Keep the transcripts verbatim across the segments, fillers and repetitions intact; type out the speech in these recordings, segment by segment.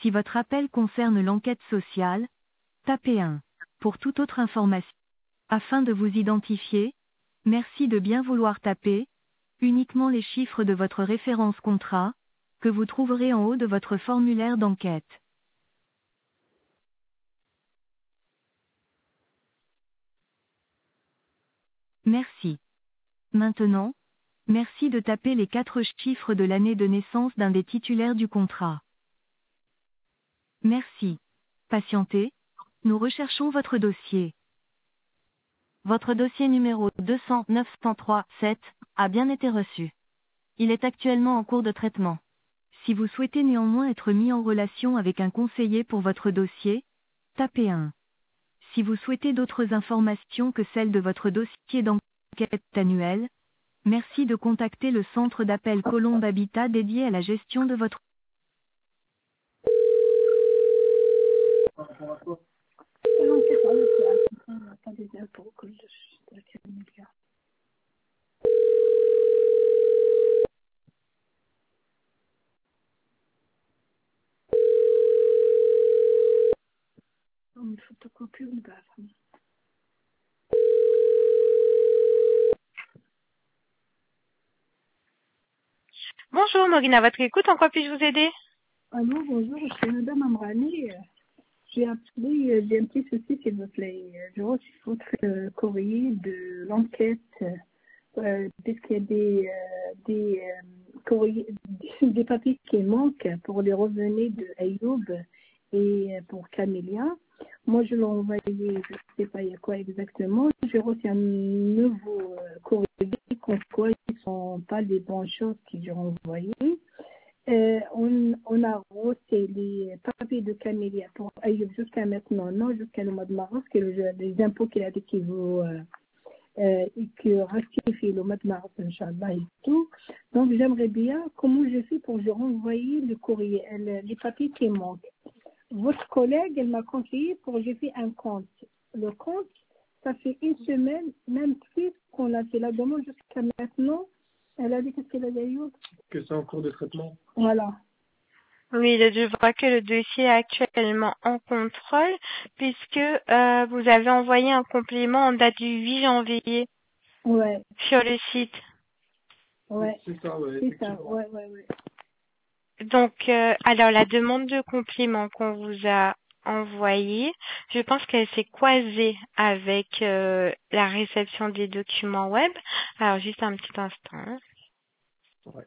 Si votre appel concerne l'enquête sociale, tapez un. Pour toute autre information, afin de vous identifier, merci de bien vouloir taper uniquement les chiffres de votre référence contrat, que vous trouverez en haut de votre formulaire d'enquête. Merci. Maintenant, merci de taper les quatre chiffres de l'année de naissance d'un des titulaires du contrat. Merci. Patientez, nous recherchons votre dossier. Votre dossier numéro deux cent neuf cent trois sept a bien été reçu. Il est actuellement en cours de traitement. Si vous souhaitez néanmoins être mis en relation avec un conseiller pour votre dossier, tapez un. Si vous souhaitez d'autres informations que celles de votre dossier d'enquête annuelle, merci de contacter le centre d'appel Colombe Habitat dédié à la gestion de votre... Une photocopie ou pas? Bonjour, Morgane, à votre écoute, en quoi puis-je vous aider? Allô, bonjour, je suis Madame Amrani. J'ai appelé, j'ai un petit souci, s'il vous plaît. Je reçois votre euh, courrier de l'enquête, euh, puisqu'il y a des, euh, des, euh, courriers, des papiers qui manquent pour les revenus de Ayoub et pour Camélia. Moi, je l'ai envoyé, je ne sais pas il y a quoi exactement. J'ai reçu un nouveau euh, courrier comme quoi ils ne sont pas les bonnes choses qu'ils ont envoyées. Euh, on, on a reçu les papiers de Camélia pour Ayoub jusqu'à maintenant, non, jusqu'à le mois de mars, que le, les impôts qu'il a dit qu'il vaut, euh, euh, et que rectifie le mois de mars, Inch'Allah et tout. Donc, j'aimerais bien, comment je fais pour je renvoyer le courrier, le, les papiers qui manquent. Votre collègue, elle m'a conseillé pour que j'ai fait un compte. Le compte, ça fait une semaine, même plus qu'on a fait la demande jusqu'à maintenant. Elle a dit qu'est-ce qu'elle a dit? Que c'est en cours de traitement. Voilà. Oui, je vois que le dossier est actuellement en contrôle, puisque euh, vous avez envoyé un complément en date du huit janvier Ouais. sur le site. Ouais. C'est ça, ouais. C'est ça, ouais, ouais, ouais. Donc, euh, alors la demande de complément qu'on vous a envoyée, je pense qu'elle s'est croisée avec euh, la réception des documents web. Alors, juste un petit instant. Ouais.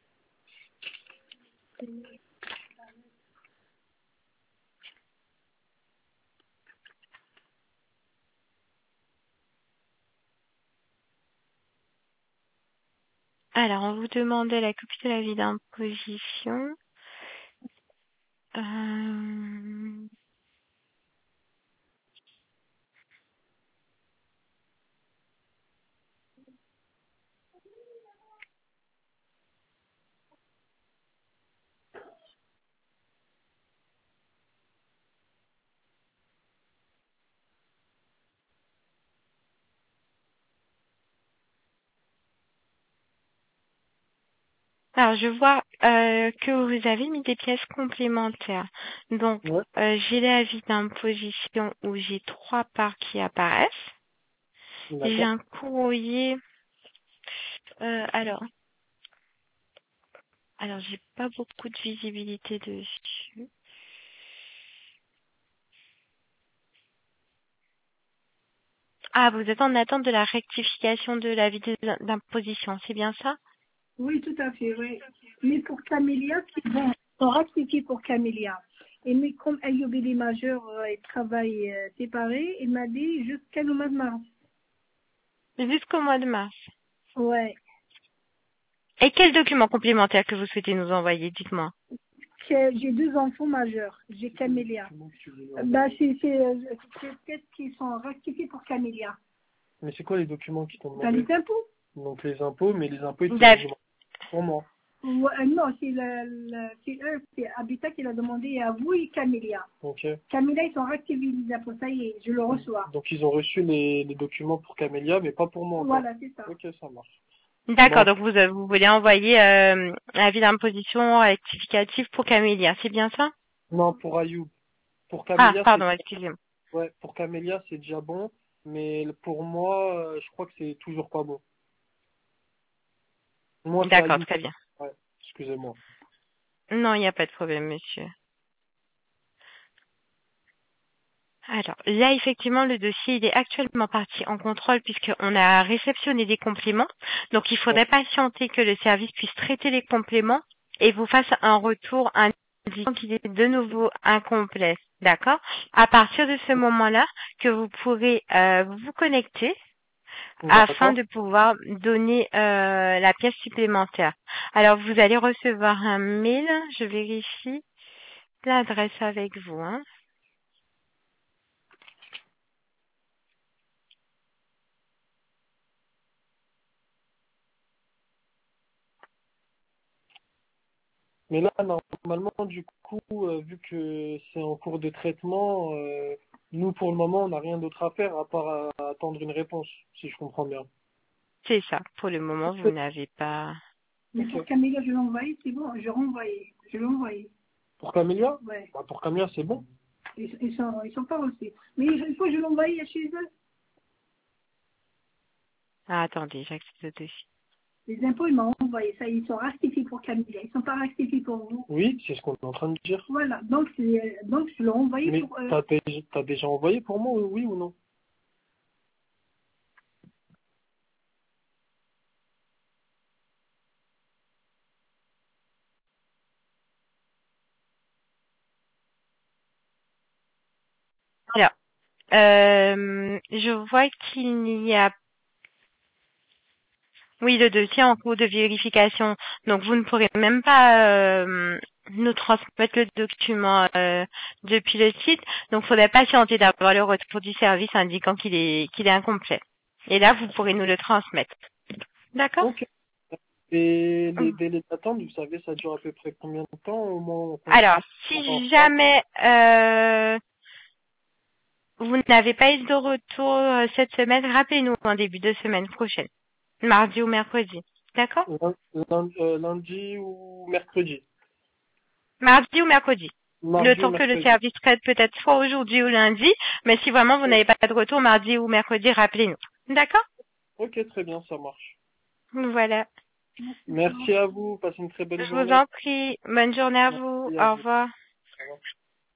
Alors, on vous demandait la copie de l'avis d'imposition. Euh... Alors, je vois euh, que vous avez mis des pièces complémentaires. Donc, Ouais. euh, j'ai l'avis d'imposition où j'ai trois parts qui apparaissent. J'ai D'accord. un courrier. Euh, alors, alors j'ai pas beaucoup de visibilité dessus. Ah, vous êtes en attente de la rectification de l'avis de- d'imposition, c'est bien ça? Oui, tout à fait, oui. Mais pour Camélia, c'est bon. On rectifie pour Camélia. Et mais comme Ayoub il est majeur euh, et travaille euh, séparé, il m'a dit jusqu'à le mois de mars. Jusqu'au mois de mars. Ouais. Et quel document complémentaire que vous souhaitez nous envoyer? Dites-moi. Que J'ai deux enfants majeurs. J'ai Camélia. Bah, c'est c'est, euh, c'est peut-être qu'ils sont rectifiés pour Camélia. Mais c'est quoi les documents qui t'ont T'as demandé? les impôts? Donc les impôts, mais les impôts, ils te D'accord. demandent pour moi. Ouais, euh, non, c'est le, le- c'est eux, c'est Habitat qui l'a demandé à vous et Camélia. Ok. Camélia, ils sont rectifiés les impôts. Ça y est, je le reçois. Donc ils ont reçu les, les documents pour Camélia, mais pas pour moi encore. Voilà, c'est ça. Ok, ça marche. D'accord, Bon. donc vous, vous voulez envoyer euh, l'avis d'imposition rectificatif pour Camélia, c'est bien ça? Non, pour Ayoub. Pour Ah, Camélia, pardon, c'est excusez-moi. ouais, pour Camélia, c'est déjà bon, mais pour moi, euh, je crois que c'est toujours pas bon. Moi, c'est D'accord, Ayoub. très bien. Ouais, excusez-moi. Non, il n'y a pas de problème, monsieur. Alors, là, effectivement, le dossier, il est actuellement parti en contrôle puisqu'on a réceptionné des compléments. Donc, il faudrait patienter que le service puisse traiter les compléments et vous fasse un retour indiquant qu'il est de nouveau incomplet. D'accord? À partir de ce moment-là, que vous pourrez euh, vous connecter afin D'accord. de pouvoir donner euh, la pièce supplémentaire. Alors, vous allez recevoir un mail. Je vérifie l'adresse avec vous, hein. Mais là, normalement, du coup, euh, vu que c'est en cours de traitement, euh, nous, pour le moment, on n'a rien d'autre à faire à part à- à attendre une réponse, si je comprends bien. C'est ça. Pour le moment, vous n'avez pas... Mais Ok. pour Camélia, je l'ai envoyé, c'est bon, je l'ai renvoyé. Je l'ai envoyé. Pour Camélia? Ouais. Bah, pour Camélia, c'est bon. Ils, ils sont, ils sont pas reçus. Mais il faut que je l'envoie chez eux. Ah, attendez, j'accepte le dossier. Les impôts, ils m'ont envoyé ça. Ils sont rectifiés pour Camélia. Ils sont pas rectifiés pour vous. Oui, c'est ce qu'on est en train de dire. Voilà. Donc, c'est- donc je l'ai envoyé Mais pour eux. t'as déjà, t'as déjà envoyé pour moi, oui ou non? Alors, euh, je vois qu'il n'y a... Oui, le dossier en cours de vérification. Donc, vous ne pourrez même pas euh, nous transmettre le document euh, depuis le site. Donc, il faudrait patienter d'avoir le retour du service indiquant qu'il est, qu'il est incomplet. Et là, vous pourrez nous le transmettre. D'accord? Ok. Et les délais d'attente, vous savez, ça dure à peu près combien de temps? Au moins, on Alors, on en si parle. jamais euh, vous n'avez pas eu de retour euh, cette semaine, rappelez-nous en début de semaine prochaine, mardi ou mercredi. D'accord? Lun- lun- euh, lundi ou mercredi. Mardi ou mercredi. Le Mardi ou temps que le mercredi. service traite peut-être soit aujourd'hui ou lundi, mais si vraiment vous n'avez pas de retour mardi ou mercredi, rappelez-nous. D'accord? Ok, très bien, ça marche. Voilà. Merci à vous, passez une très belle Je vous journée. en prie. Bonne journée à vous. Merci à Au vous. revoir. Au revoir.